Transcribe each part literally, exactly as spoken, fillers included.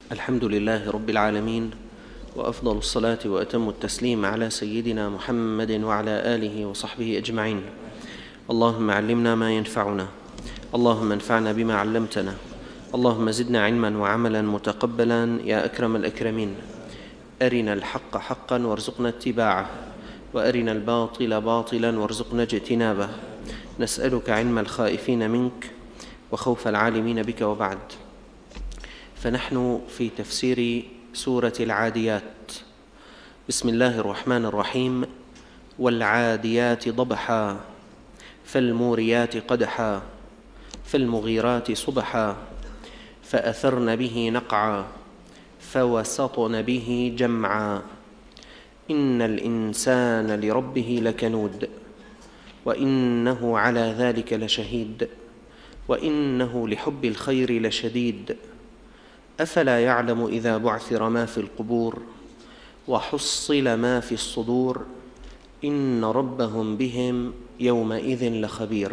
الحمد لله رب العالمين، وأفضل الصلاة وأتم التسليم على سيدنا محمد وعلى آله وصحبه أجمعين. اللهم علمنا ما ينفعنا، اللهم انفعنا بما علمتنا، اللهم زدنا علما وعملا متقبلا يا أكرم الأكرمين. أرنا الحق حقا وارزقنا اتباعه، وأرنا الباطل باطلا وارزقنا اجتنابه. نسألك علم الخائفين منك وخوف العالمين بك، وبعد. فنحن في تفسير سورة العاديات. بسم الله الرحمن الرحيم. والعاديات ضبحا فالموريات قدحا فالمغيرات صبحا فأثرن به نقعا فوسطن به جمعا إن الإنسان لربه لكنود وإنه على ذلك لشهيد وإنه لحب الخير لشديد أفلا يعلم إذا بعثر ما في القبور وحصل ما في الصدور إن ربهم بهم يومئذ لخبير.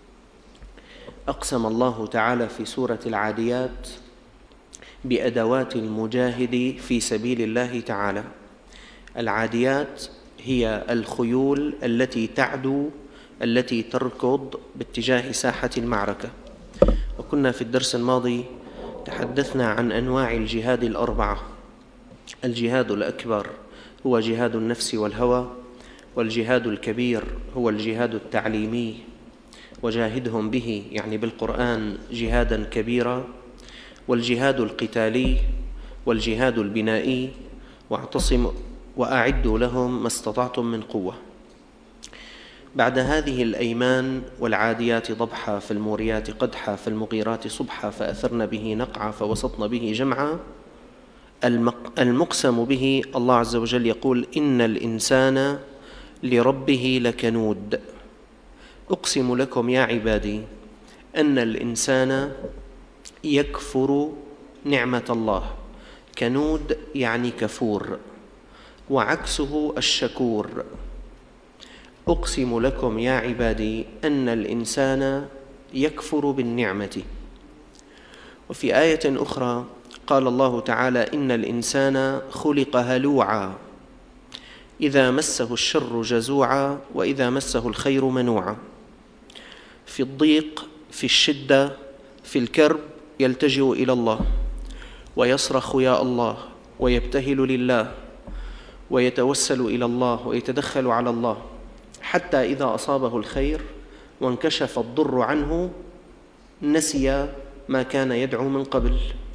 أقسم الله تعالى في سورة العاديات بأدوات المجاهد في سبيل الله تعالى. العاديات هي الخيول التي تعدو، التي تركض باتجاه ساحة المعركة. وكنا في الدرس الماضي تحدثنا عن أنواع الجهاد الأربعة. الجهاد الأكبر هو جهاد النفس والهوى، والجهاد الكبير هو الجهاد التعليمي وجاهدهم به يعني بالقرآن جهادا كبيرا، والجهاد القتالي والجهاد البنائي واعتصموا وأعدوا لهم ما استطعتم من قوة. بعد هذه الأيمان والعاديات ضبحا فالموريات قدحا فالمغيرات صبحا فأثرن به نقعا فوسطن به جمعا. المقسم به الله عز وجل يقول إن الإنسان لربه لكنود. أقسم لكم يا عبادي أن الإنسان يكفر نعمة الله. كنود يعني كفور، وعكسه الشكور. أقسم لكم يا عبادي أن الإنسان يكفر بالنعمة. وفي آية أخرى قال الله تعالى إن الإنسان خلق هلوعا إذا مسه الشر جزوعا وإذا مسه الخير منوعا. في الضيق، في الشدة، في الكرب يلتجئ إلى الله ويصرخ يا الله ويبتهل لله ويتوسل إلى الله ويتدخل على الله، حتى إذا أصابه الخير وانكشف الضر عنه نسي ما كان يدعو من قبل.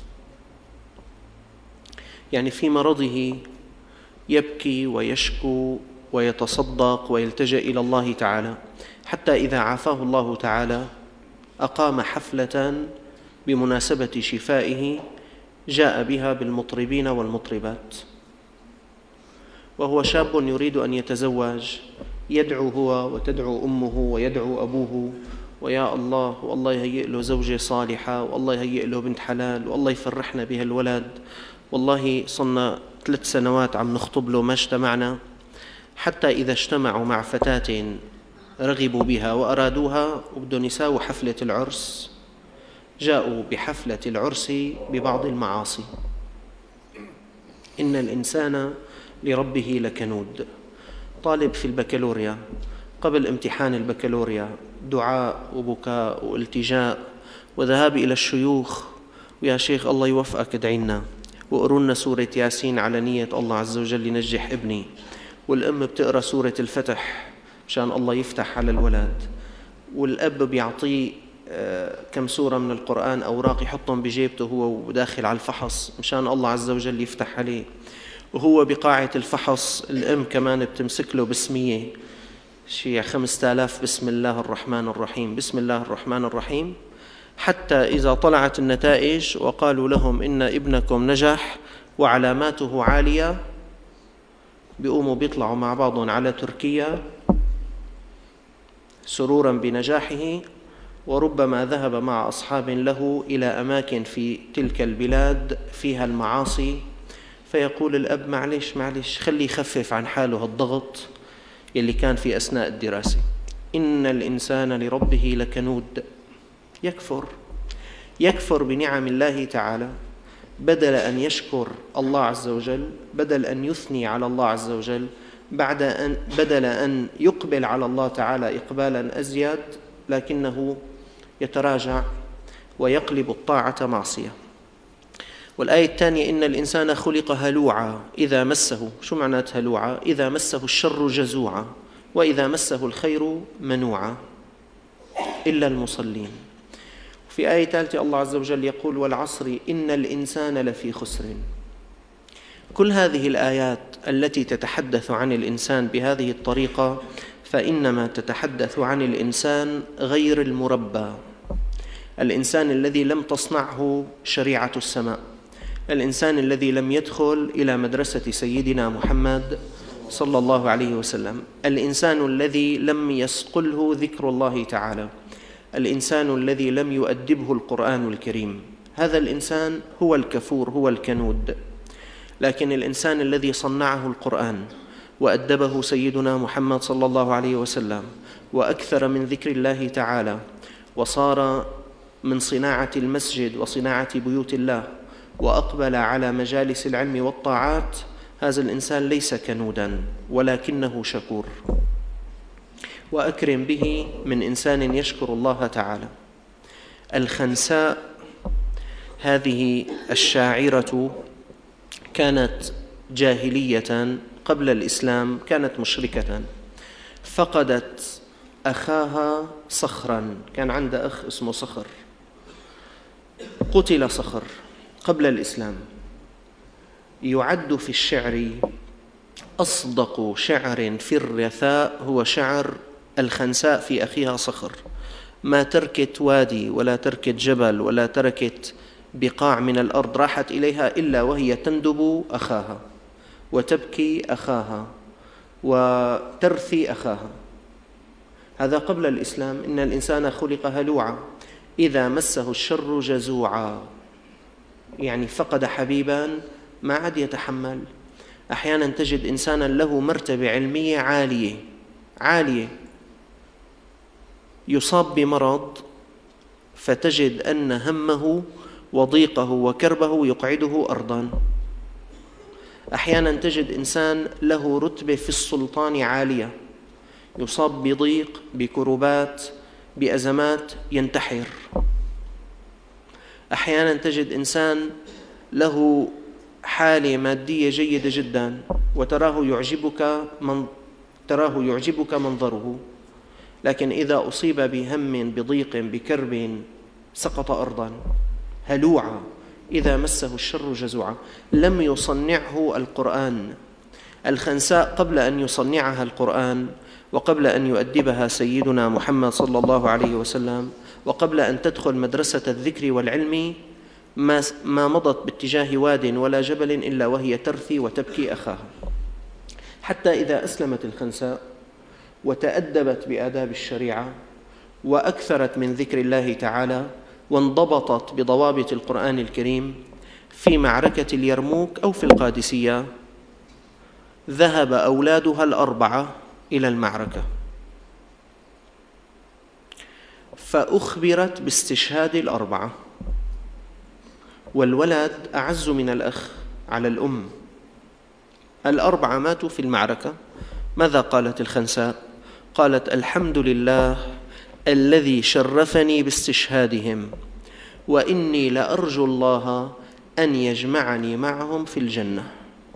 يعني في مرضه يبكي ويشكو ويتصدق ويلتجئ إلى الله تعالى، حتى إذا عافاه الله تعالى أقام حفلة بمناسبة شفائه جاء بها بالمطربين والمطربات، وهو شاب يريد أن يتزوج، يدعو هو وتدعو أمه ويدعو أبوه ويا الله والله يهيئ له زوجة صالحة، والله يهيئ له بنت حلال، والله يفرحنا بها الولد، والله صرنا ثلاث سنوات عم نخطب له ما اجتمعنا. حتى إذا اجتمعوا مع فتاة رغبوا بها وأرادوها وبدهم يساووا حفلة العرس، جاءوا بحفلة العرس ببعض المعاصي. إن الإنسان لربه لكنود. طالب في البكالوريا قبل امتحان البكالوريا دعاء وبكاء والتجاء وذهاب إلى الشيوخ، ويا شيخ الله يوفقك ادعينا وقرونا سورة ياسين على نية الله عز وجل ينجح ابني، والأم بتقرأ سورة الفتح مشان الله يفتح على الولد، والأب بيعطيه كم سورة من القرآن أوراق يحطهم بجيبته هو وداخل على الفحص مشان الله عز وجل يفتح عليه، وهو بقاعة الفحص الأم كمان بتمسك له بسمية شيء خمسة آلاف بسم الله الرحمن الرحيم بسم الله الرحمن الرحيم، حتى إذا طلعت النتائج وقالوا لهم إن ابنكم نجح وعلاماته عالية بيقوموا بيطلعوا مع بعضهم على تركيا سرورا بنجاحه، وربما ذهب مع أصحاب له إلى أماكن في تلك البلاد فيها المعاصي، فيقول الأب معلش معلش خلي يخفف عن حاله الضغط يلي كان في أثناء الدراسة. إن الإنسان لربه لكنود. يكفر يكفر بنعم الله تعالى، بدل أن يشكر الله عز وجل، بدل أن يثني على الله عز وجل، بعد أن بدل أن يقبل على الله تعالى إقبالا أزيد، لكنه يتراجع ويقلب الطاعة معصية. والآية الثانية: إن الإنسان خلق هلوعا إذا مسه. شو معنات هلوعا؟ إذا مسه الشر جزوعا وإذا مسه الخير منوعا إلا المصلين. في آية ثالثة الله عز وجل يقول: والعصر إن الإنسان لفي خسر. كل هذه الآيات التي تتحدث عن الإنسان بهذه الطريقة فإنما تتحدث عن الإنسان غير المربى، الإنسان الذي لم تصنعه شريعة السماء، الإنسان الذي لم يدخل إلى مدرسة سيدنا محمد صلى الله عليه وسلم، الإنسان الذي لم يسقله ذكر الله تعالى، الإنسان الذي لم يؤدبه القرآن الكريم. هذا الإنسان هو الكفور، هو الكنود. لكن الإنسان الذي صنعه القرآن وأدبه سيدنا محمد صلى الله عليه وسلم وأكثر من ذكر الله تعالى، وصار من صناعة المسجد وصناعة بيوت الله وأقبل على مجالس العلم والطاعات، هذا الإنسان ليس كنودا ولكنه شكور. وأكرم به من إنسان يشكر الله تعالى. الخنساء هذه الشاعرة كانت جاهلية قبل الإسلام، كانت مشركة، فقدت أخاها صخرا، كان عندها أخ اسمه صخر، قتل صخر قبل الإسلام. يعد في الشعر أصدق شعر في الرثاء هو شعر الخنساء في أخيها صخر. ما تركت وادي ولا تركت جبل ولا تركت بقاع من الأرض راحت إليها إلا وهي تندب أخاها وتبكي أخاها وترثي أخاها. هذا قبل الإسلام. إن الإنسان خلق هلوعا إذا مسه الشر جزوعا، يعني فقد حبيبا ما عاد يتحمل. أحيانا تجد إنسانا له مرتبة علمية عالية عالية يصاب بمرض، فتجد أن همه وضيقه وكربه يقعده أرضا. أحيانا تجد إنسان له رتبة في السلطان عالية يصاب بضيق، بكربات، بأزمات، ينتحر. أحيانا تجد إنسان له حالة مادية جيدة جدا وتراه يعجبك من تراه يعجبك منظره، لكن إذا أصيب بهم بضيق بكرب سقط أرضا. هلوعا إذا مسه الشر جزوعا. لم يصنعه القرآن. الخنساء قبل أن يصنعها القرآن وقبل أن يؤدبها سيدنا محمد صلى الله عليه وسلم وقبل أن تدخل مدرسة الذكر والعلم ما ما مضت باتجاه واد ولا جبل إلا وهي ترثي وتبكي أخاها. حتى إذا أسلمت الخنساء وتأدبت بآداب الشريعة وأكثرت من ذكر الله تعالى وانضبطت بضوابط القرآن الكريم، في معركة اليرموك أو في القادسية ذهب أولادها الأربعة إلى المعركة، فأخبرت باستشهاد الأربعة، والولد أعز من الأخ على الأم. الأربعة ماتوا في المعركة. ماذا قالت الخنساء؟ قالت: الحمد لله الذي شرفني باستشهادهم، وإني لأرجو الله أن يجمعني معهم في الجنة.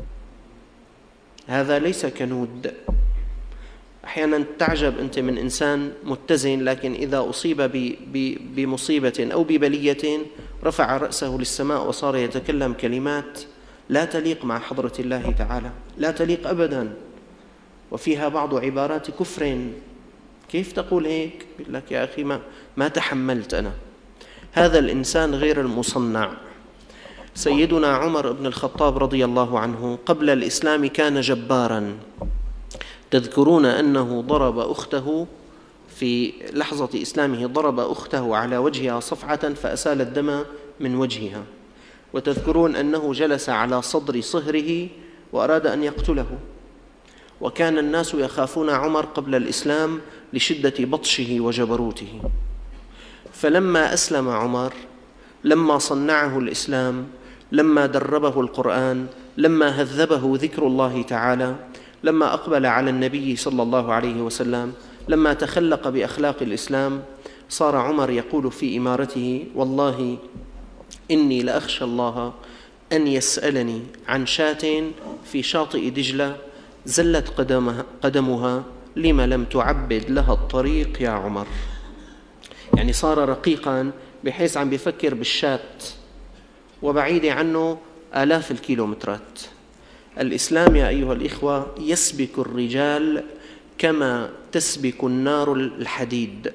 هذا ليس كنود. أحيانا تعجب أنت من إنسان متزن، لكن إذا أصيب بمصيبة أو ببلية رفع رأسه للسماء وصار يتكلم كلمات لا تليق مع حضرة الله تعالى، لا تليق أبدا، وفيها بعض عبارات كفر. كيف تقول هيك؟ يقول لك: يا أخي ما, ما تحملت أنا. هذا الإنسان غير المصنع. سيدنا عمر بن الخطاب رضي الله عنه قبل الإسلام كان جبارا. تذكرون أنه ضرب أخته في لحظة إسلامه، ضرب أخته على وجهها صفعة فأسال الدم من وجهها. وتذكرون أنه جلس على صدر صهره وأراد أن يقتله. وكان الناس يخافون عمر قبل الإسلام لشدة بطشه وجبروته. فلما أسلم عمر، لما صنعه الإسلام، لما دربه القرآن، لما هذبه ذكر الله تعالى، لما أقبل على النبي صلى الله عليه وسلم، لما تخلق بأخلاق الإسلام، صار عمر يقول في إمارته: والله إني لأخشى الله أن يسألني عن شاة في شاطئ دجلة زلت قدمها, قدمها لما لم تعبد لها الطريق يا عمر. يعني صار رقيقا بحيث عم بيفكر بالشات وبعيد عنه آلاف الكيلومترات. الإسلام يا أيها الإخوة يسبك الرجال كما تسبك النار الحديد.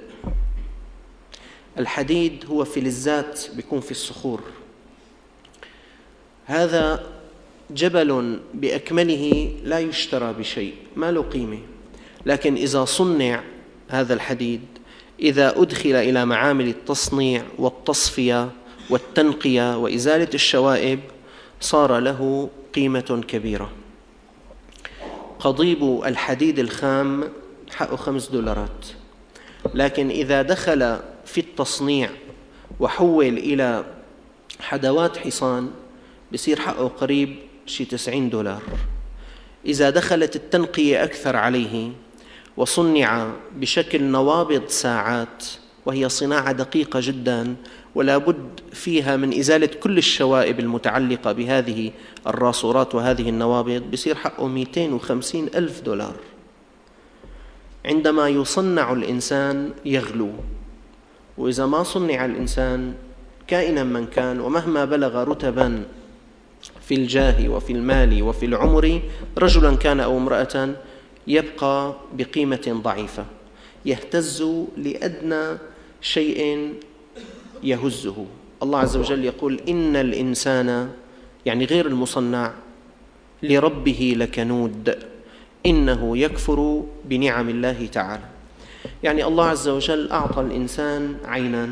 الحديد هو فلزات بيكون في الصخور، هذا جبل بأكمله لا يشترى بشيء، ما له قيمة، لكن إذا صنع هذا الحديد، إذا أدخل إلى معامل التصنيع والتصفية والتنقية وإزالة الشوائب صار له قيمة كبيرة. قضيب الحديد الخام حقه خمس دولارات، لكن إذا دخل في التصنيع وحول إلى حدوات حصان بصير حقه قريب شي تسعين دولار. إذا دخلت التنقية أكثر عليه وصنع بشكل نوابض ساعات، وهي صناعة دقيقة جدا ولا بد فيها من إزالة كل الشوائب المتعلقة بهذه الراسورات وهذه النوابض، بصير حقه مئتين وخمسين ألف دولار. عندما يصنع الإنسان يغلو، وإذا ما صنع الإنسان كائنا من كان ومهما بلغ رتبا في الجاه وفي المال وفي العمر، رجلا كان أو امرأة، يبقى بقيمة ضعيفة، يهتز لأدنى شيء يهزه. الله عز وجل يقول: إن الإنسان، يعني غير المصنع، لربه لكنود إنه يكفر بنعم الله تعالى. يعني الله عز وجل أعطى الإنسان عينا،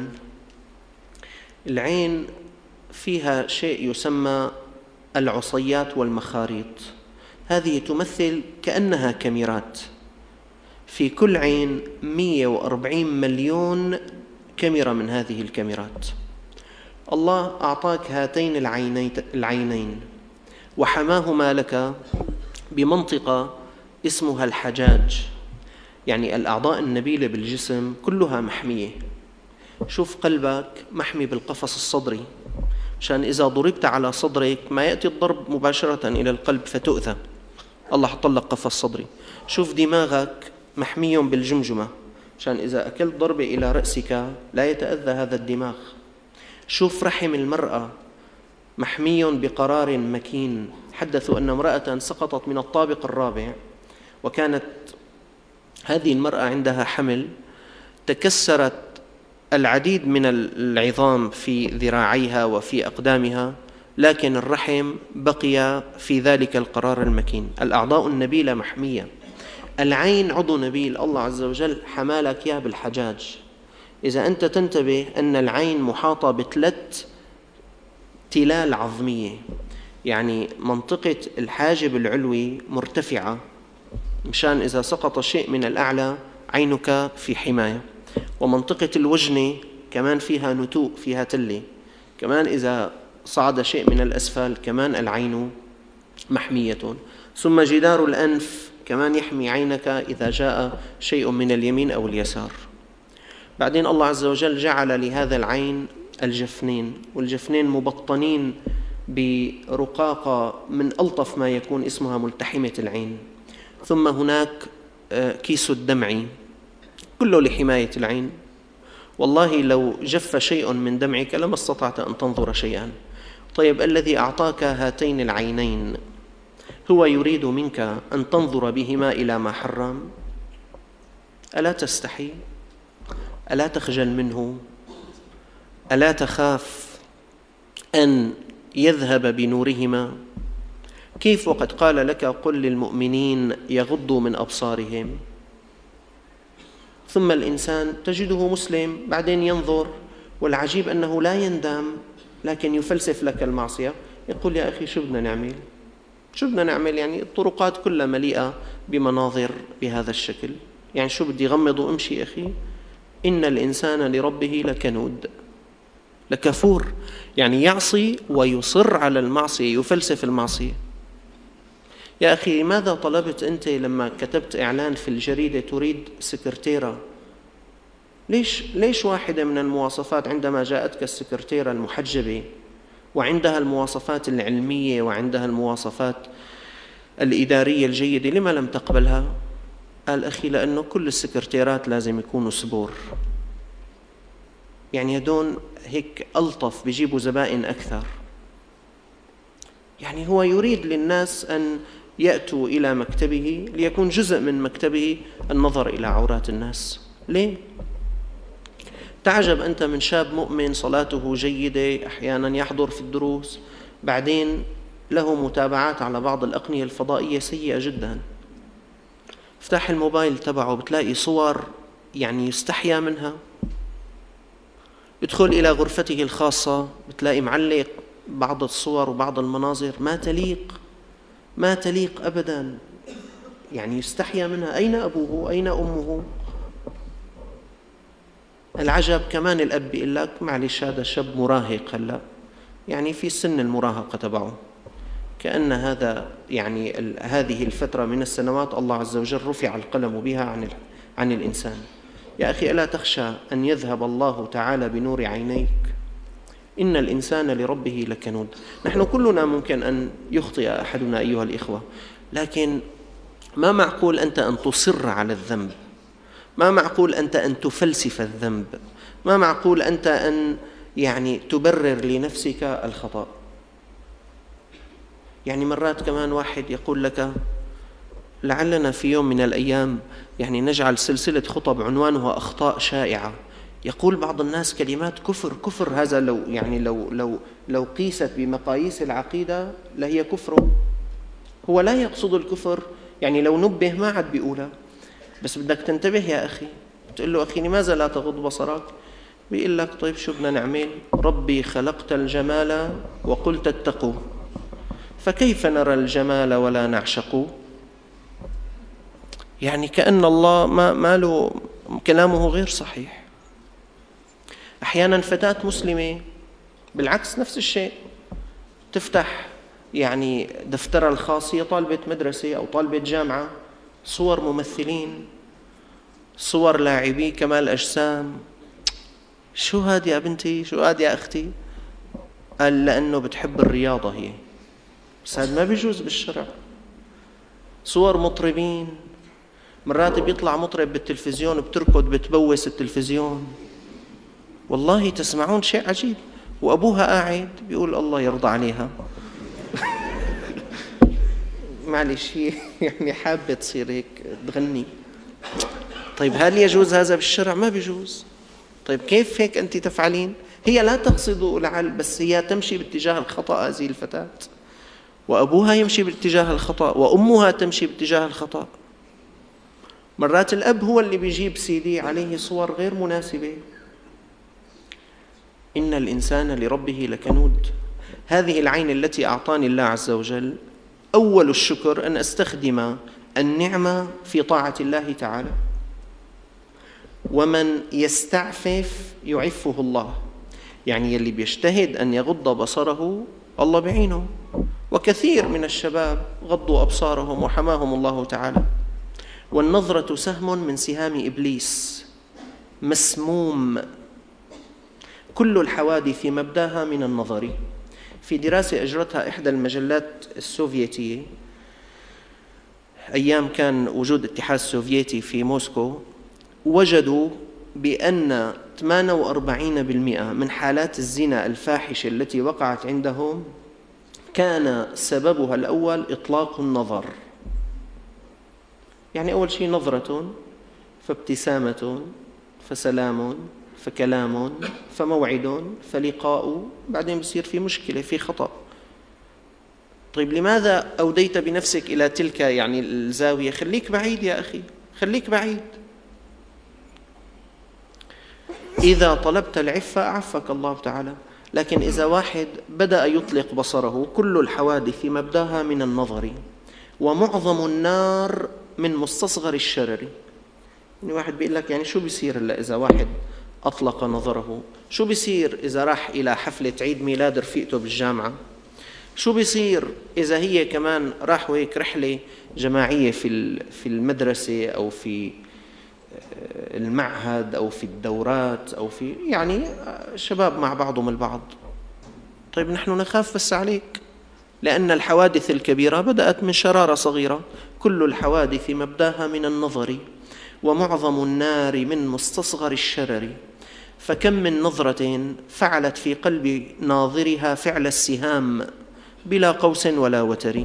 العين فيها شيء يسمى العصيات والمخاريط، هذه تمثل كأنها كاميرات، في كل عين مئة وأربعين مليون كاميرا من هذه الكاميرات. الله أعطاك هاتين العينين وحماهما لك بمنطقة اسمها الحجاج، يعني الأعضاء النبيلة بالجسم كلها محمية. شوف قلبك محمي بالقفص الصدري، عشان إذا ضربت على صدرك ما يأتي الضرب مباشرة إلى القلب فتؤذى، الله حط لك قفص صدري. شوف دماغك محمي بالجمجمة، عشان إذا أكلت ضربة إلى رأسك لا يتأذى هذا الدماغ. شوف رحم المرأة محمي بقرار مكين. حدثوا أن امرأة سقطت من الطابق الرابع، وكانت هذه المرأة عندها حمل، تكسرت العديد من العظام في ذراعيها وفي أقدامها، لكن الرحم بقي في ذلك القرار المكين. الأعضاء النبيلة محمية. العين عضو نبيل، الله عز وجل حمالك يا بالحجاج. إذا أنت تنتبه أن العين محاطة بثلاث تلال عظمية، يعني منطقة الحاجب العلوي مرتفعة مشان إذا سقط شيء من الأعلى عينك في حماية، ومنطقة الوجنة كمان فيها نتوء، فيها تلة، كمان إذا صعد شيء من الأسفل كمان العين محمية. ثم جدار الأنف كمان يحمي عينك إذا جاء شيء من اليمين أو اليسار. بعدين الله عز وجل جعل لهذا العين الجفنين، والجفنين مبطنين برقاقة من ألطف ما يكون اسمها ملتحمة العين. ثم هناك كيس الدمع كله لحماية العين. والله لو جف شيء من دمعك لما استطعت أن تنظر شيئا. طيب الذي أعطاك هاتين العينين هو يريد منك أن تنظر بهما إلى ما حرم؟ ألا تستحي؟ ألا تخجل منه؟ ألا تخاف أن يذهب بنورهما؟ كيف وقد قال لك: قل للمؤمنين يغضوا من أبصارهم؟ ثم الإنسان تجده مسلم بعدين ينظر، والعجيب أنه لا يندم، لكن يفلسف لك المعصية، يقول: يا أخي شو بدنا نعمل؟ شو بدنا نعمل؟ يعني الطرقات كلها مليئة بمناظر بهذا الشكل، يعني شو بدي غمض وامشي؟ أخي إن الإنسان لربه لكنود. لكفور، يعني يعصي ويصر على المعصية، يفلسف المعصية. يا أخي ماذا طلبت أنت لما كتبت إعلان في الجريدة تريد سكرتيرة؟ ليش ليش واحدة من المواصفات عندما جاءتك السكرتيرة المحجبة وعندها المواصفات العلمية وعندها المواصفات الإدارية الجيدة لما لم تقبلها؟ قال أخي لأنه كل السكرتيرات لازم يكونوا سبور، يعني هدون هيك ألطف، بيجيبوا زبائن أكثر. يعني هو يريد للناس أن يأتوا إلى مكتبه ليكون جزء من مكتبه النظر إلى عورات الناس. ليه؟ تعجب أنت من شاب مؤمن صلاته جيدة، أحيانا يحضر في الدروس، بعدين له متابعات على بعض الأقنية الفضائية سيئة جدا. افتح الموبايل تبعه بتلاقي صور يعني يستحيا منها. ادخل إلى غرفته الخاصة بتلاقي معلق بعض الصور وبعض المناظر ما تليق ما تليق أبدا، يعني يستحيا منها. أين أبوه؟ أين أمه؟ العجب كمان الأب بيقول لك معلش هذا شاب مراهق هلا، يعني في سن المراهقة تبعه، كأن هذا يعني هذه الفترة من السنوات الله عز وجل رفع القلم بها عن عن الإنسان. يا أخي ألا تخشى أن يذهب الله تعالى بنور عينيك؟ إن الإنسان لربه لكنود. نحن كلنا ممكن أن يخطئ أحدنا أيها الإخوة، لكن ما معقول أنت أن تصر على الذنب، ما معقول أنت أن تفلسف الذنب، ما معقول أنت أن يعني تبرر لنفسك الخطأ. يعني مرات كمان واحد يقول لك لعلنا في يوم من الأيام يعني نجعل سلسلة خطب عنوانها أخطاء شائعة. يقول بعض الناس كلمات كفر كفر، هذا لو يعني لو لو لو قيست بمقاييس العقيدة لهي كفر. هو لا يقصد الكفر، يعني لو نبه ما عاد بيقولها، بس بدك تنتبه يا أخي. تقول له أخي لماذا لا تغض بصرك؟ بيقول لك طيب شو بدنا نعمل؟ ربي خلقت الجمال وقلت اتقوا، فكيف نرى الجمال ولا نعشق؟ يعني كأن الله ما, ما له كلامه غير صحيح. أحيانا فتاة مسلمة بالعكس نفس الشيء، تفتح يعني دفترها الخاص، هي طالبة مدرسة أو طالبة جامعة، صور ممثلين، صور لاعبي كمال أجسام. شو هاد يا بنتي؟ شو هاد يا أختي؟ قال لأنه بتحب الرياضة هي، بس هذا ما بيجوز بالشرع. صور مطربين، مرات بيطلع مطرب بالتلفزيون بتركض بتبوس التلفزيون، والله تسمعون شيء عجيب، وأبوها قاعد بيقول الله يرضى عليها. معلش هي يعني حابة تصير هيك تغني. طيب هل يجوز هذا بالشرع؟ ما بيجوز. طيب كيف هيك أنت تفعلين؟ هي لا تقصد لعل، بس هي تمشي باتجاه الخطأ هذه الفتاة، وأبوها يمشي باتجاه الخطأ، وأمها تمشي باتجاه الخطأ. مرات الأب هو اللي بيجيب سيدي عليه صور غير مناسبة. إن الإنسان لربه لكنود. هذه العين التي أعطاني الله عز وجل، أول الشكر أن أستخدم النعمة في طاعة الله تعالى. ومن يستعفف يعفه الله، يعني يلي بيجتهد أن يغض بصره الله بعينه. وكثير من الشباب غضوا أبصارهم وحماهم الله تعالى. والنظرة سهم من سهام إبليس مسموم، كل الحوادث مبداها من النظر. في دراسة أجرتها إحدى المجلات السوفيتية أيام كان وجود الاتحاد السوفيتي في موسكو، وجدوا بأن ثمانية وأربعين بالمئة من حالات الزنا الفاحشة التي وقعت عندهم كان سببها الأول إطلاق النظر. يعني أول شيء نظرة، فابتسامة، فسلام، فكلام، فموعد، فلقاء، بعدين بصير في مشكلة، في خطأ. طيب لماذا أوديت بنفسك إلى تلك يعني الزاوية؟ خليك بعيد يا أخي، خليك بعيد. إذا طلبت العفة أعفك الله تعالى. لكن إذا واحد بدأ يطلق بصره، كل الحوادث مبداها من النظر، ومعظم النار من مستصغر الشرر. يعني واحد بيقول لك يعني شو بيصير إلا إذا واحد أطلق نظره. شو بيصير إذا راح إلى حفلة عيد ميلاد رفيقته بالجامعة؟ شو بيصير إذا هي كمان راحوا هيك رحلة جماعية في في المدرسة أو في المعهد أو في الدورات أو في يعني شباب مع بعضهم البعض؟ طيب نحن نخاف بس عليك، لأن الحوادث الكبيرة بدأت من شرارة صغيرة. كل الحوادث مبداها من النظر، ومعظم النار من مستصغر الشرر، فكم من نظرة فعلت في قلب ناظرها فعل السهام بلا قوس ولا وتر.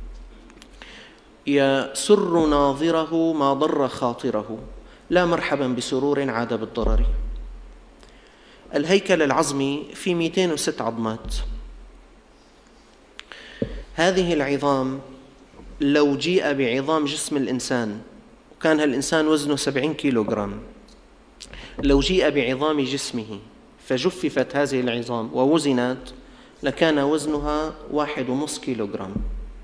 يسر ناظره ما ضر خاطره، لا مرحبا بسرور عاد بالضرر. الهيكل العظمي فيه مئتين وستة عظمات. هذه العظام لو جيء بعظام جسم الإنسان، وكان هالإنسان وزنه سبعين كيلو جرام، لو جيء بعظام جسمه فجففت هذه العظام ووزنت لكان وزنها واحد ونصف كيلو جرام.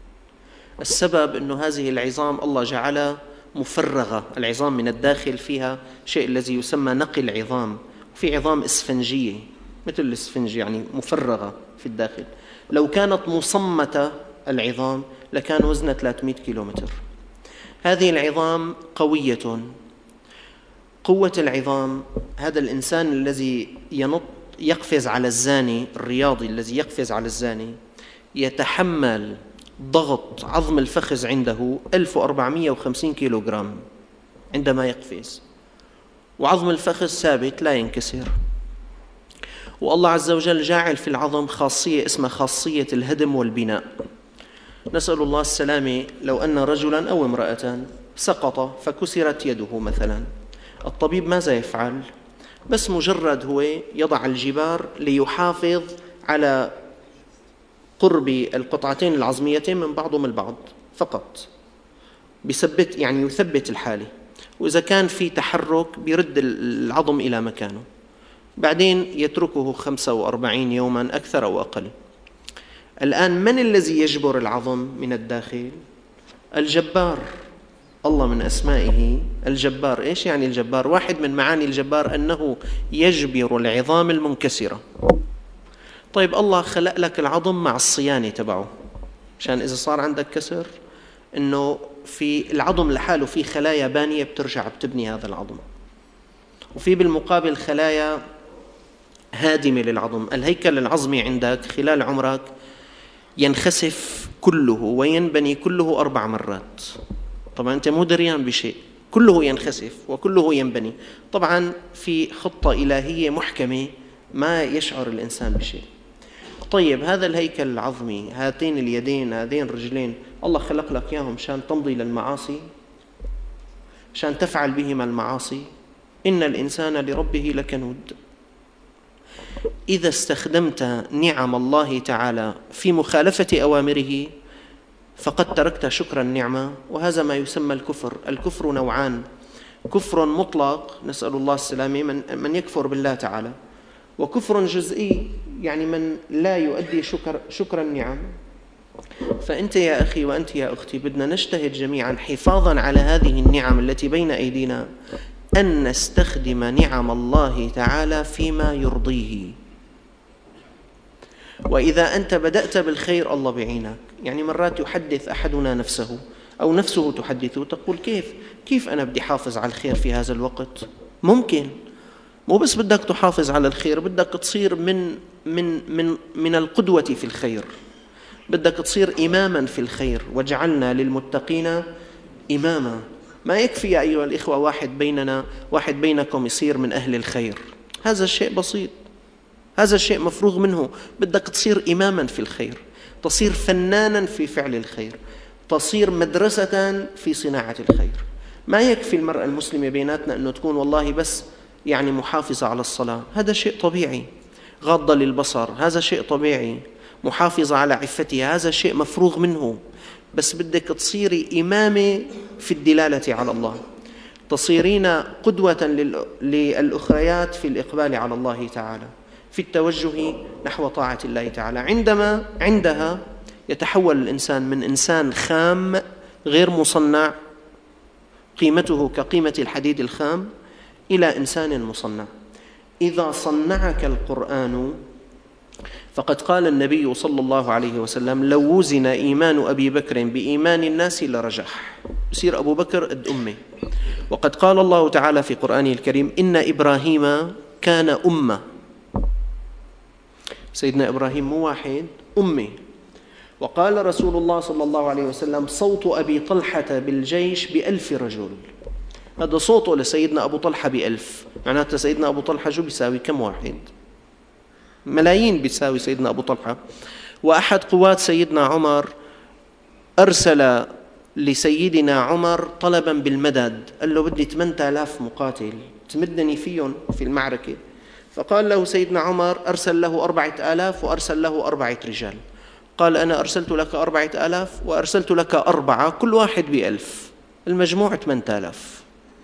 السبب أنه هذه العظام الله جعلها مفرغة، العظام من الداخل فيها شيء الذي يسمى نقي العظام، في عظام إسفنجية مثل الإسفنج يعني مفرغة في الداخل. لو كانت مصمتة العظام لكان وزنها ثلاثمئة كيلومتر. هذه العظام قوية. قوة العظام، هذا الإنسان الذي ينط يقفز على الزاني، الرياضي الذي يقفز على الزاني، يتحمل ضغط عظم الفخذ عنده ألف وأربعمئة وخمسين كيلو جرام عندما يقفز، وعظم الفخذ ثابت لا ينكسر. والله عز وجل جاعل في العظم خاصية اسمها خاصية الهدم والبناء. نسأل الله السلامة. لو أن رجلا أو امرأة سقط فكسرت يده مثلا، الطبيب ماذا يفعل؟ بس مجرد هو يضع الجبار ليحافظ على قرب القطعتين العظميتين من بعضهم البعض فقط، بيثبت يعني يثبت الحالة، وإذا كان في تحرك بيرد العظم إلى مكانه، بعدين يتركه خمسة وأربعين يوما أكثر أو أقل. الآن من الذي يجبر العظم من الداخل؟ الجبار. الله من أسمائه الجبار. إيش يعني الجبار؟ واحد من معاني الجبار أنه يجبر العظام المنكسرة. طيب الله خلق لك العظم مع الصيانة تبعه، عشان إذا صار عندك كسر أنه في العظم لحاله في خلايا بانية بترجع بتبني هذا العظم، وفي بالمقابل خلايا هادمة للعظم. الهيكل العظمي عندك خلال عمرك ينخسف كله وينبني كله أربع مرات. طبعا أنت مو دريان بشيء، كله ينخسف وكله ينبني. طبعا في خطة إلهية محكمة ما يشعر الإنسان بشيء. طيب هذا الهيكل العظمي، هاتين اليدين هذين الرجلين، الله خلق لك إياهم شان تمضي للمعاصي، شان تفعل بهما المعاصي. إن الإنسان لربه لكنود. إذا استخدمت نعم الله تعالى في مخالفة أوامره فقد تركت شكر النعمة، وهذا ما يسمى الكفر. الكفر نوعان: كفر مطلق نسأل الله السلامة، من, من يكفر بالله تعالى، وكفر جزئي يعني من لا يؤدي شكر, شكر النعم. فأنت يا أخي وأنت يا أختي بدنا نجتهد جميعا حفاظا على هذه النعم التي بين أيدينا أن نستخدم نعم الله تعالى فيما يرضيه. وإذا أنت بدأت بالخير الله بعينك. يعني مرات يحدث أحدنا نفسه أو نفسه تحدثه، تقول كيف كيف أنا بدي حافظ على الخير في هذا الوقت؟ ممكن مو بس بدك تحافظ على الخير، بدك تصير من من من من القدوة في الخير، بدك تصير إماما في الخير. وجعلنا للمتقين إماما. ما يكفي يا أيها الإخوة واحد بيننا واحد بينكم يصير من أهل الخير، هذا الشيء بسيط، هذا الشيء مفروغ منه. بدك تصير إماما في الخير، تصير فنانا في فعل الخير، تصير مدرسة في صناعة الخير. ما يكفي المرأة المسلمة بيناتنا أنه تكون والله بس يعني محافظة على الصلاة، هذا شيء طبيعي، غاضة للبصر هذا شيء طبيعي، محافظة على عفتها هذا شيء مفروغ منه. بس بدك تصيري إمامة في الدلالة على الله، تصيرين قدوة للأخريات في الإقبال على الله تعالى، في التوجه نحو طاعة الله تعالى. عندما عندها يتحول الإنسان من إنسان خام غير مصنع قيمته كقيمة الحديد الخام إلى إنسان مصنع. إذا صنعك القرآن، فقد قال النبي صلى الله عليه وسلم: لو وزن إيمان أبي بكر بإيمان الناس لرجح. يصير أبو بكر قد أمه. وقد قال الله تعالى في قرآنه الكريم: إن إبراهيم كان أمة. سيدنا إبراهيم مو واحد، أمة. وقال رسول الله صلى الله عليه وسلم: صوت أبي طلحة بالجيش بألف رجل. هذا صوته لسيدنا أبو طلحة بألف، معناته سيدنا أبو طلحة شو بيساوي؟ كم واحد؟ ملايين بيساوي سيدنا أبو طلحة. وأحد قوات سيدنا عمر أرسل لسيدنا عمر طلبا بالمدد، قال له: بدي ثمانية آلاف مقاتل تمدني فيهم في المعركة. فقال له سيدنا عمر: أرسل له أربعة آلاف وأرسل له أربعة رجال. قال: أنا أرسلت لك أربعة آلاف وأرسلت لك أربعة، كل واحد بألف، المجموع ثمانية آلاف.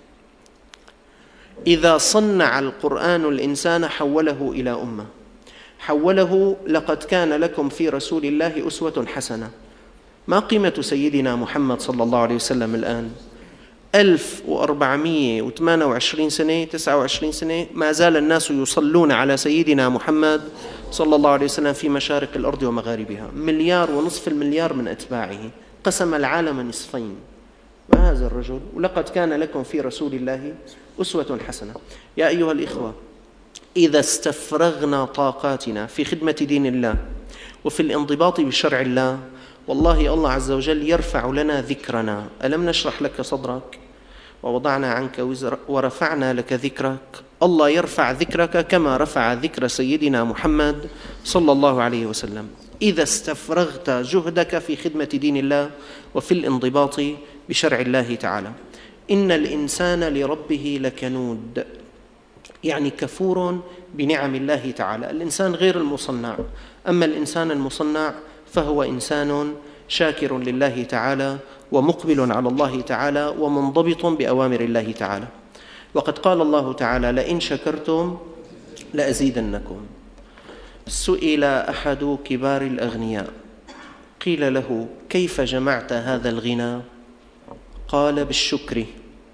إذا صنع القرآن الإنسان حوله إلى أمة، حوله. لقد كان لكم في رسول الله أسوة حسنة. ما قيمة سيدنا محمد صلى الله عليه وسلم الآن؟ ألف وأربعمائة وثمانية وعشرين سنة، تسعة وعشرين سنة، ما زال الناس يصلون على سيدنا محمد صلى الله عليه وسلم في مشارق الأرض ومغاربها. مليار ونصف المليار من أتباعه، قسم العالم نصفين. ما هذا الرجل؟ ولقد كان لكم في رسول الله أسوة حسنة. يا أيها الإخوة، إذا استفرغنا طاقاتنا في خدمة دين الله وفي الانضباط بشرع الله، والله الله عز وجل يرفع لنا ذكرنا. ألم نشرح لك صدرك ووضعنا عنك وزرك ورفعنا لك ذكرك؟ الله يرفع ذكرك كما رفع ذكر سيدنا محمد صلى الله عليه وسلم. إذا استفرغت جهدك في خدمة دين الله وفي الانضباط بشرع الله تعالى. إن الإنسان لربه لكنود، يعني كفور بنعم الله تعالى. الإنسان غير المصنع، أما الإنسان المصنع فهو إنسان شاكر لله تعالى ومقبل على الله تعالى ومنضبط بأوامر الله تعالى. وقد قال الله تعالى: لئن شكرتم لأزيدنكم. سئل أحد كبار الأغنياء، قيل له: كيف جمعت هذا الغنى؟ قال: بالشكر.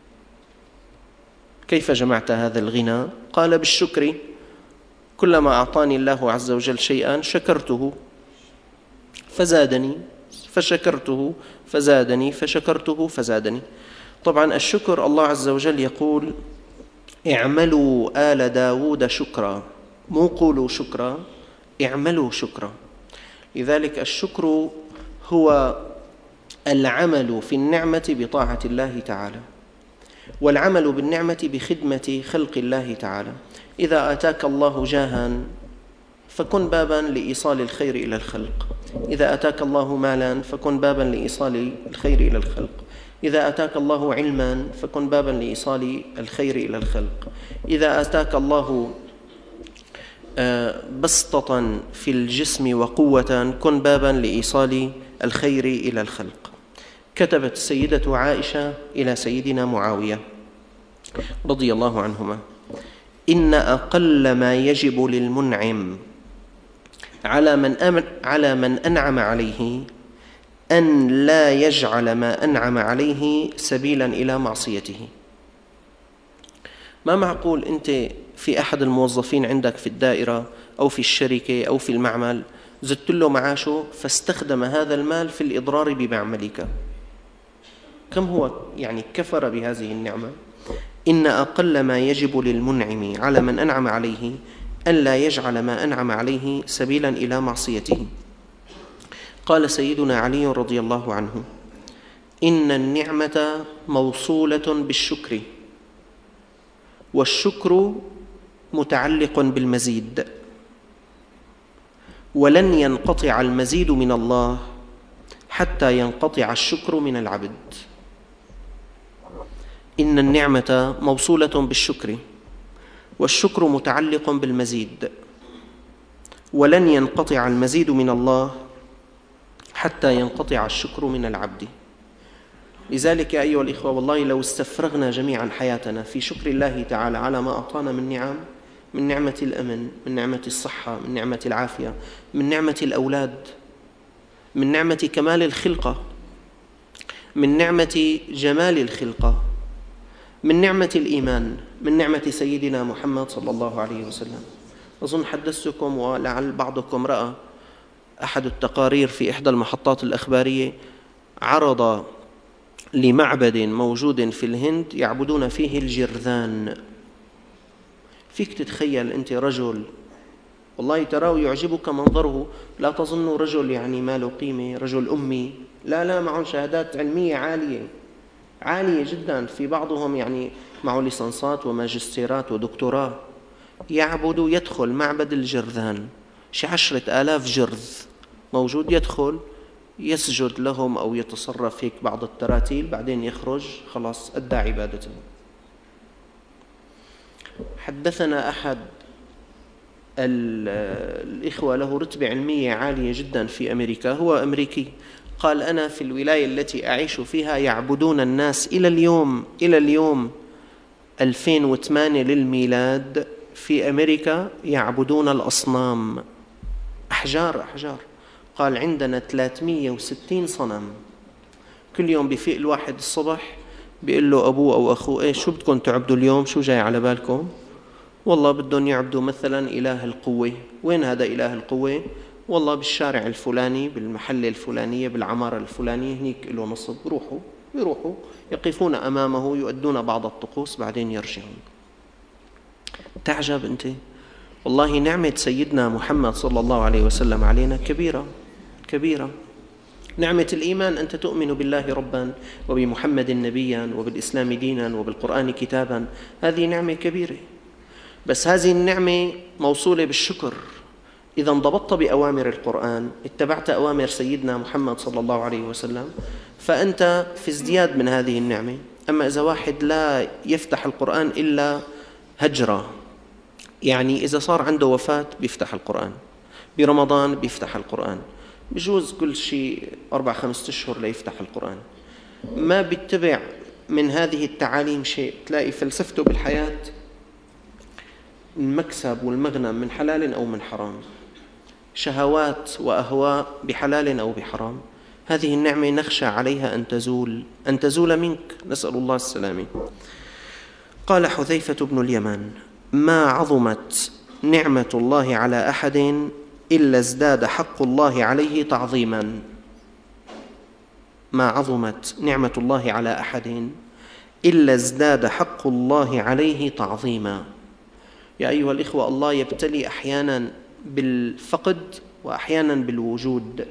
كيف جمعت هذا الغنى؟ قال: بالشكر. كلما أعطاني الله عز وجل شيئا شكرته فزادني، فشكرته فزادني، فشكرته فزادني. طبعا الشكر، الله عز وجل يقول: اعملوا آل داود شكرا، مو قولوا شكرا، اعملوا شكرا. لذلك الشكر هو العمل في النعمة بطاعة الله تعالى، والعمل بالنعمة بخدمة خلق الله تعالى. إذا آتاك الله جاها فكن بابا لإيصال الخير إلى الخلق، إذا آتاك الله مالا فكن بابا لإيصال الخير إلى الخلق، إذا آتاك الله علما فكن بابا لإيصال الخير إلى الخلق، إذا آتاك الله بسطة في الجسم وقوة كن بابا لإيصال الخير إلى الخلق. كتبت السيدة عائشة إلى سيدنا معاوية رضي الله عنهما: إن أقل ما يجب للمنعم على من أمن على من أنعم عليه أن لا يجعل ما أنعم عليه سبيلا إلى معصيته. ما معقول أنت في أحد الموظفين عندك في الدائرة أو في الشركة أو في المعمل زدت له معاشه فاستخدم هذا المال في الإضرار بمعملك، كم هو يعني كفر بهذه النعمة؟ إن أقل ما يجب للمنعم على من أنعم عليه أن لا يجعل ما أنعم عليه سبيلا إلى معصيته. قال سيدنا علي رضي الله عنه: إن النعمة موصولة بالشكر، والشكر متعلق بالمزيد، ولن ينقطع المزيد من الله حتى ينقطع الشكر من العبد. إن النعمة موصولة بالشكر، والشكر متعلق بالمزيد، ولن ينقطع المزيد من الله حتى ينقطع الشكر من العبد. لذلك يا أيها الإخوة، والله لو استفرغنا جميعا حياتنا في شكر الله تعالى على ما أعطانا من نعم، من نعمة الأمن، من نعمة الصحة، من نعمة العافية، من نعمة الأولاد، من نعمة كمال الخلقة، من نعمة جمال الخلقة، من نعمة الإيمان، من نعمة سيدنا محمد صلى الله عليه وسلم. أظن حدثتكم ولعل بعضكم رأى أحد التقارير في إحدى المحطات الأخبارية، عرض لمعبد موجود في الهند يعبدون فيه الجرذان. فيك تتخيل أنت رجل والله تراه يعجبك منظره، لا تظن رجل يعني ما له قيمة، رجل أمي، لا لا معهم شهادات علمية عالية عالية جدا، في بعضهم يعني معه ليسانسات وماجستيرات ودكتوراه، يعبد يدخل معبد الجرذان، شي عشرة آلاف جرذ موجود، يدخل يسجد لهم أو يتصرف هيك بعض التراتيل، بعدين يخرج خلاص أدى عبادته. حدثنا أحد الإخوة له رتبة علمية عالية جدا في أمريكا، هو أمريكي، قال أنا في الولاية التي أعيش فيها يعبدون الناس إلى اليوم إلى اليوم ألفين وثمانية للميلاد في أمريكا يعبدون الأصنام، أحجار أحجار. قال عندنا ثلاثمئة وستين صنم، كل يوم بيفيق الواحد الصبح بيقول له أبوه أو أخوه إيش شو بدكم تعبدوا اليوم، شو جاي على بالكم؟ والله بدهم يعبدوا مثلا إله القوة. وين هذا إله القوة؟ والله بالشارع الفلاني، بالمحلة الفلانية، بالعمارة الفلانية، هنيك له نصب. بيروحوا بيروحوا يقفون أمامه يؤدون بعض الطقوس بعدين يرجعون. تعجب أنت والله نعمة سيدنا محمد صلى الله عليه وسلم علينا كبيرة كبيرة. نعمة الإيمان، أنت تؤمن بالله ربا وبمحمد نبيا وبالإسلام دينا وبالقرآن كتابا، هذه نعمة كبيرة، بس هذه النعمة موصولة بالشكر. إذا انضبطت بأوامر القرآن، اتبعت أوامر سيدنا محمد صلى الله عليه وسلم، فأنت في ازدياد من هذه النعمة. أما إذا واحد لا يفتح القرآن إلا هجرة، يعني إذا صار عنده وفاة بيفتح القرآن، برمضان بيفتح القرآن، بجوز كل شيء أربع خمسة أشهر ليفتح القرآن، ما بيتبع من هذه التعاليم شيء، تلاقي فلسفته بالحياة المكسب والمغنم من حلال أو من حرام، شهوات وأهواء بحلال أو بحرام. هذه النعمة نخشى عليها أن تزول أن تزول منك، نسأل الله السلامة. قال حذيفة بن اليمان: ما عظمت نعمة الله على أحد إلا ازداد حق الله عليه تعظيما. ما عظمت نعمة الله على أحد إلا ازداد حق الله عليه تعظيما. يا أيها الإخوة، الله يبتلي أحيانا بالفقد وأحيانا بالوجود.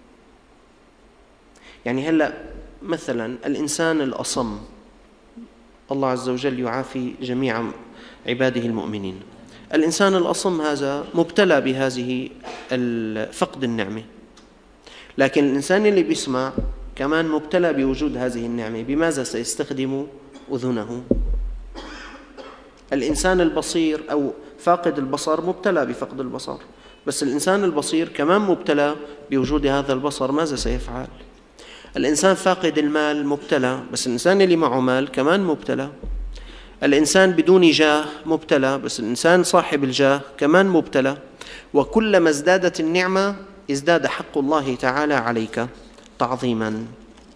يعني هلأ مثلا الإنسان الأصم، الله عز وجل يعافي جميع عباده المؤمنين، الإنسان الأصم هذا مبتلى بهذه فقد النعمة، لكن الإنسان اللي بيسمع كمان مبتلى بوجود هذه النعمة. بماذا سيستخدم أذنه؟ الإنسان البصير أو فاقد البصر مبتلى بفقد البصر، بس الإنسان البصير كمان مبتلى بوجود هذا البصر، ماذا سيفعل؟ الإنسان فاقد المال مبتلى، بس الإنسان اللي معه مال كمان مبتلى. الإنسان بدون جاه مبتلى، بس الإنسان صاحب الجاه كمان مبتلى. وكلما ازدادت النعمة ازداد حق الله تعالى عليك تعظيما.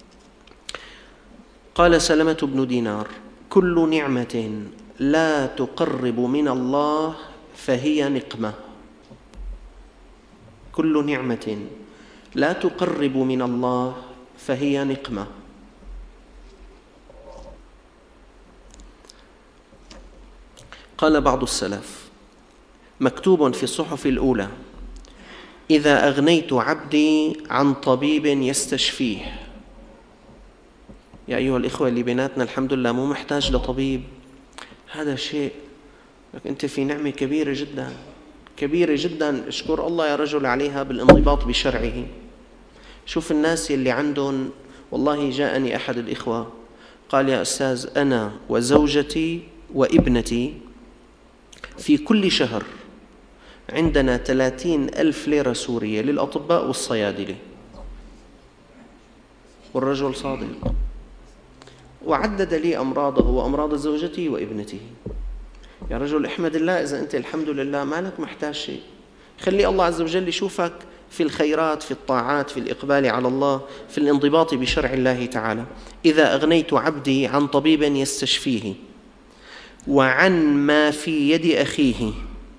قال سلمة بن دينار: كل نعمة لا تقرب من الله فهي نقمة. كل نعمة لا تقرب من الله فهي نقمة. قال بعض السلف: مكتوب في الصحف الأولى: إذا أغنيت عبدي عن طبيب يستشفيه. يا أيها الإخوة اللي بيناتنا الحمد لله مو محتاج لطبيب، هذا شيء، أنت في نعمة كبيرة جدا كبيرة جدا، اشكر الله يا رجل عليها بالانضباط بشرعه. شوف الناس اللي عندهم، والله جاءني أحد الإخوة قال: يا أستاذ، أنا وزوجتي وابنتي في كل شهر عندنا ثلاثين ألف ليرة سورية للأطباء والصيادلة. والرجل صادق، وعدد لي أمراضه وأمراض زوجته وابنته. يا رجل احمد الله، إذا أنت الحمد لله مالك محتاج شيء، خلي الله عز وجل يشوفك في الخيرات، في الطاعات، في الإقبال على الله، في الانضباط بشرع الله تعالى. إذا أغنيت عبدي عن طبيب يستشفيه وعن ما في يد أخيه.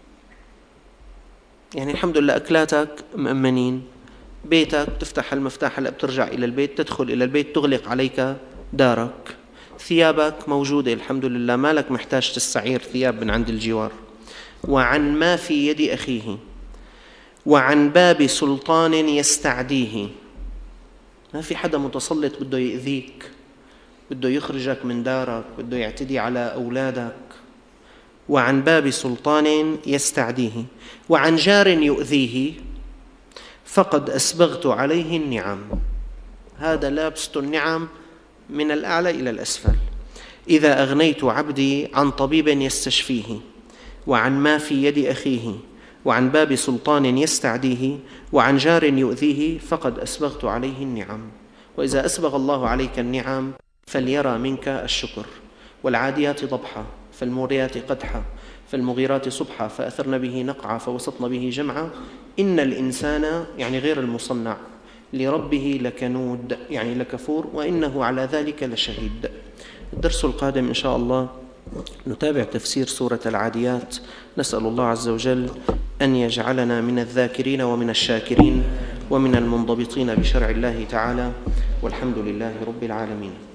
يعني الحمد لله أكلاتك مأمنين، بيتك تفتح المفتاح هلا بترجع إلى البيت، تدخل إلى البيت تغلق عليك دارك، ثيابك موجودة الحمد لله، مالك محتاج تستعير ثياب من عند الجوار. وعن ما في يد أخيه وعن باب سلطان يستعديه. ما في حدا متسلط بده يؤذيك، بده يخرجك من دارك، بده يعتدي على أولادك. وعن باب سلطان يستعديه وعن جار يؤذيه فقد أسبغت عليه النعم. هذا لابست النعم من الأعلى إلى الأسفل. إذا أغنيت عبدي عن طبيب يستشفيه وعن ما في يد أخيه وعن باب سلطان يستعديه وعن جار يؤذيه فقد أسبغت عليه النعم. وإذا أسبغ الله عليك النعم فليرى منك الشكر. والعاديات ضبحا فالموريات قدحا فالمغيرات صبحا فأثرن به نقعا فوسطن به جمعا إن الإنسان يعني غير المصنع لربه لكنود يعني لكفور وإنه على ذلك لشهيد. الدرس القادم إن شاء الله نتابع تفسير سورة العاديات. نسأل الله عز وجل أن يجعلنا من الذاكرين ومن الشاكرين ومن المنضبطين بشرع الله تعالى، والحمد لله رب العالمين.